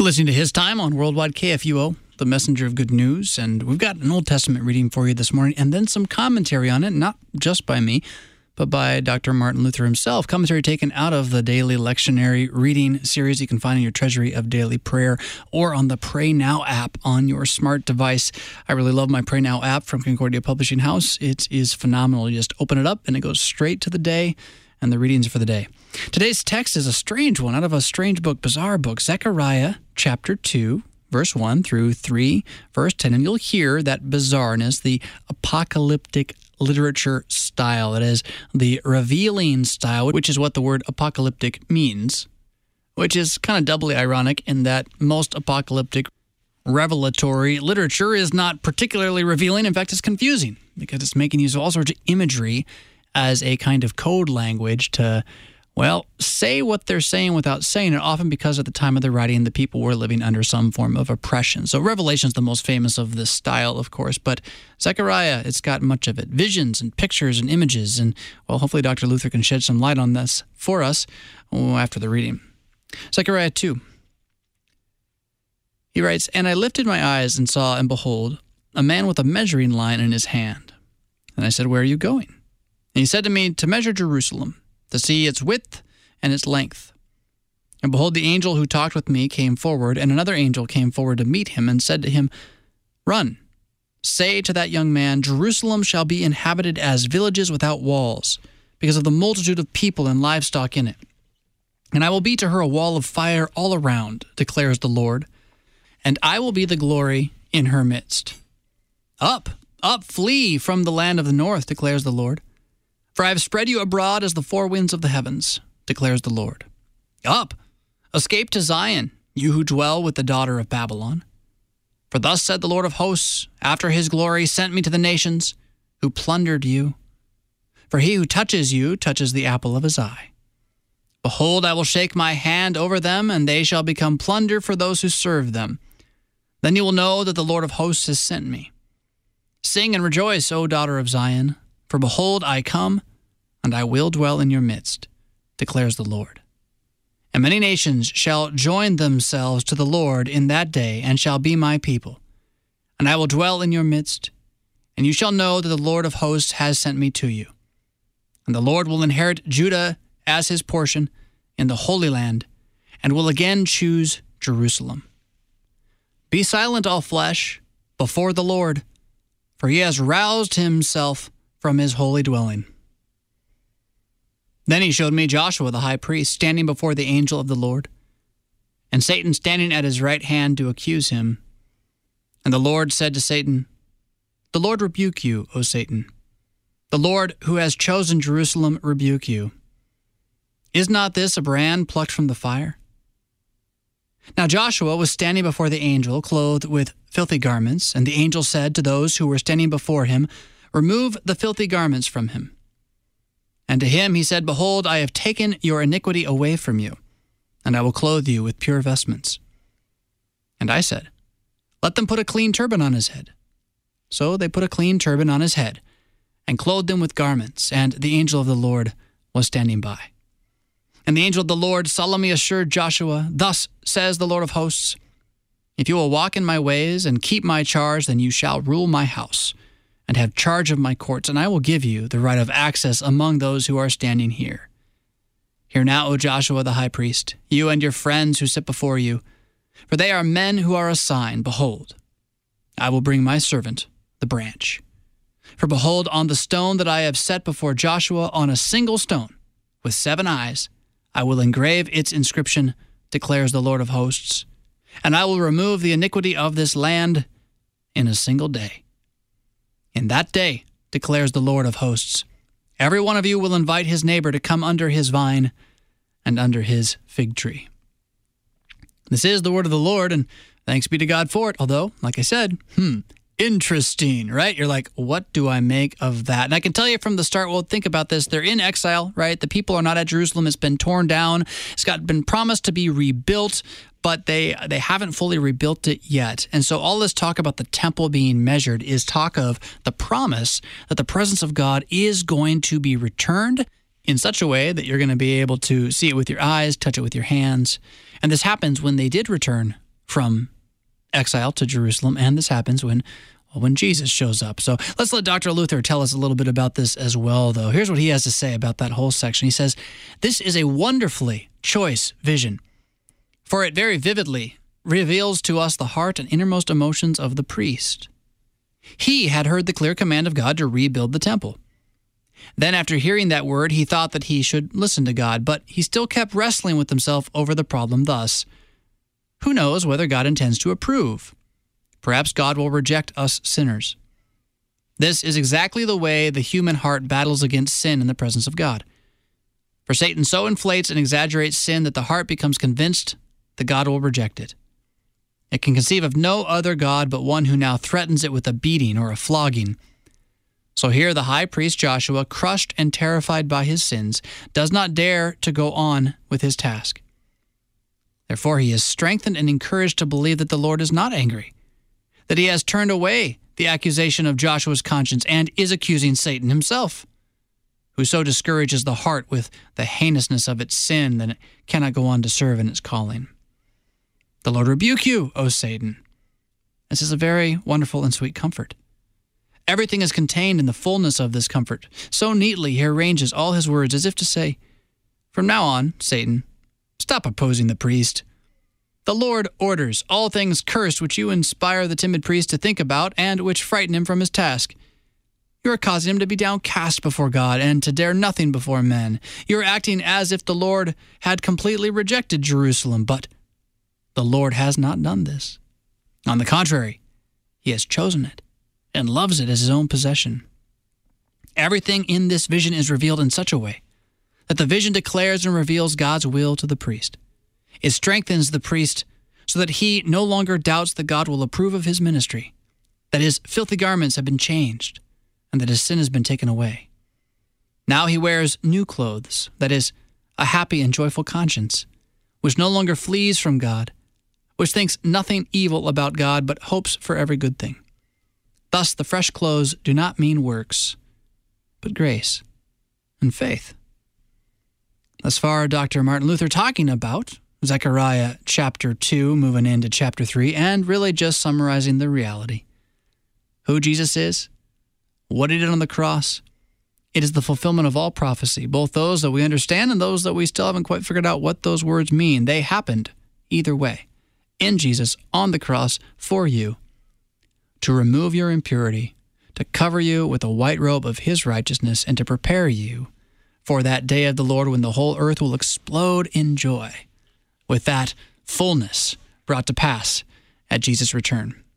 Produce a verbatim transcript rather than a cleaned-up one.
listening to His Time on Worldwide K F U O, the messenger of good news. And we've got an Old Testament reading for you this morning, and then some commentary on it, not just by me, but by Doctor Martin Luther himself. Commentary taken out of the daily lectionary reading series you can find in your Treasury of Daily Prayer or on the Pray Now app on your smart device. I really love my Pray Now app from Concordia Publishing House. It is phenomenal. You just open it up and it goes straight to the day and the readings for the day. Today's text is a strange one out of a strange book, bizarre book, Zechariah chapter two, verse one through three, verse ten. And you'll hear that bizarreness, the apocalyptic literature style. It is the revealing style, which is what the word apocalyptic means, which is kind of doubly ironic in that most apocalyptic revelatory literature is not particularly revealing. In fact, it's confusing because it's making use of all sorts of imagery as a kind of code language to, well, say what they're saying without saying it, often because at the time of the writing, the people were living under some form of oppression. So Revelation is the most famous of this style, of course, but Zechariah, it's got much of it. Visions and pictures and images, and, well, hopefully Doctor Luther can shed some light on this for us after the reading. Zechariah two. He writes, "And I lifted my eyes and saw, and behold, a man with a measuring line in his hand. And I said, 'Where are you going?' And he said to me, 'To measure Jerusalem, to see its width and its length.' And behold, the angel who talked with me came forward, and another angel came forward to meet him and said to him, 'Run, say to that young man, Jerusalem shall be inhabited as villages without walls, because of the multitude of people and livestock in it. And I will be to her a wall of fire all around, declares the Lord, and I will be the glory in her midst. Up, up, flee from the land of the north, declares the Lord. For I have spread you abroad as the four winds of the heavens, declares the Lord. Up, escape to Zion, you who dwell with the daughter of Babylon. For thus said the Lord of hosts, after his glory sent me to the nations, who plundered you. For he who touches you touches the apple of his eye. Behold, I will shake my hand over them, and they shall become plunder for those who serve them. Then you will know that the Lord of hosts has sent me. Sing and rejoice, O daughter of Zion, for behold, I come, and I will dwell in your midst, declares the Lord. And many nations shall join themselves to the Lord in that day, and shall be my people. And I will dwell in your midst, and you shall know that the Lord of hosts has sent me to you. And the Lord will inherit Judah as his portion in the Holy Land, and will again choose Jerusalem. Be silent, all flesh, before the Lord, for he has roused himself from his holy dwelling. Then he showed me Joshua the high priest standing before the angel of the Lord, and Satan standing at his right hand to accuse him. And the Lord said to Satan, The Lord rebuke you, O Satan. The Lord who has chosen Jerusalem rebuke you. Is not this a brand plucked from the fire? Now Joshua was standing before the angel, clothed with filthy garments, and the angel said to those who were standing before him, Remove the filthy garments from him. And to him he said, Behold, I have taken your iniquity away from you, and I will clothe you with pure vestments. And I said, Let them put a clean turban on his head. So they put a clean turban on his head, and clothed him with garments, and the angel of the Lord was standing by. And the angel of the Lord solemnly assured Joshua, Thus says the Lord of hosts, If you will walk in my ways and keep my charge, then you shall rule my house, and have charge of my courts, and I will give you the right of access among those who are standing here. Hear now, O Joshua the high priest, you and your friends who sit before you, for they are men who are a sign. Behold, I will bring my servant, the branch. For behold, on the stone that I have set before Joshua, on a single stone, with seven eyes, I will engrave its inscription, declares the Lord of hosts, and I will remove the iniquity of this land in a single day. In that day, declares the Lord of hosts, every one of you will invite his neighbor to come under his vine and under his fig tree. This is the word of the Lord, and thanks be to God for it. Although, like I said, hmm, interesting, right? You're like, what do I make of that? And I can tell you from the start, well, think about this. They're in exile, right? The people are not at Jerusalem. It's been torn down. It's got been promised to be rebuilt, but they they haven't fully rebuilt it yet. And so all this talk about the temple being measured is talk of the promise that the presence of God is going to be returned in such a way that you're going to be able to see it with your eyes, touch it with your hands. And this happens when they did return from exile to Jerusalem, and this happens when well, when Jesus shows up. So let's let Doctor Luther tell us a little bit about this as well, though. Here's what he has to say about that whole section. He says, "This is a wonderfully choice vision, for it very vividly reveals to us the heart and innermost emotions of the priest. He had heard the clear command of God to rebuild the temple. Then after hearing that word, he thought that he should listen to God, but he still kept wrestling with himself over the problem thus: who knows whether God intends to approve? Perhaps God will reject us sinners. This is exactly the way the human heart battles against sin in the presence of God. For Satan so inflates and exaggerates sin that the heart becomes convinced that God will reject it. It can conceive of no other God but one who now threatens it with a beating or a flogging. So here the high priest Joshua, crushed and terrified by his sins, does not dare to go on with his task. Therefore he is strengthened and encouraged to believe that the Lord is not angry, that he has turned away the accusation of Joshua's conscience and is accusing Satan himself, who so discourages the heart with the heinousness of its sin that it cannot go on to serve in its calling. The Lord rebuke you, O Satan." This is a very wonderful and sweet comfort. Everything is contained in the fullness of this comfort. So neatly he arranges all his words as if to say, "From now on, Satan, stop opposing the priest. The Lord orders all things cursed which you inspire the timid priest to think about and which frighten him from his task. You are causing him to be downcast before God and to dare nothing before men. You are acting as if the Lord had completely rejected Jerusalem, but the Lord has not done this. On the contrary, he has chosen it and loves it as his own possession. Everything in this vision is revealed in such a way that the vision declares and reveals God's will to the priest. It strengthens the priest so that he no longer doubts that God will approve of his ministry, that his filthy garments have been changed, and that his sin has been taken away. Now he wears new clothes, that is, a happy and joyful conscience, which no longer flees from God, which thinks nothing evil about God but hopes for every good thing. Thus the fresh clothes do not mean works, but grace and faith." Thus far, Doctor Martin Luther talking about Zechariah chapter two, moving into chapter three, and really just summarizing the reality. Who Jesus is, what he did on the cross. It is the fulfillment of all prophecy, both those that we understand and those that we still haven't quite figured out what those words mean. They happened either way, in Jesus on the cross for you, to remove your impurity, to cover you with a white robe of his righteousness, and to prepare you for that day of the Lord when the whole earth will explode in joy with that fullness brought to pass at Jesus' return.